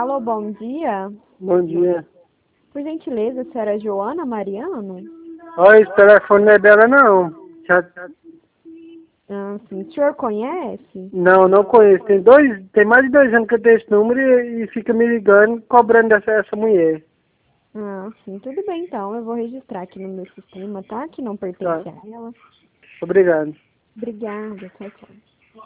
Alô, bom dia. Bom dia. Por gentileza, a senhora Joana Mariano? Olha, esse telefone não é dela, não. Sim. O senhor conhece? Não, não conheço. Tem mais de 2 anos que eu tenho esse número e fica me ligando, cobrando essa mulher. Sim. Tudo bem, então. Eu vou registrar aqui no meu sistema, tá? Que não pertence Tá. a ela. Obrigado. Obrigada. Tchau, tchau.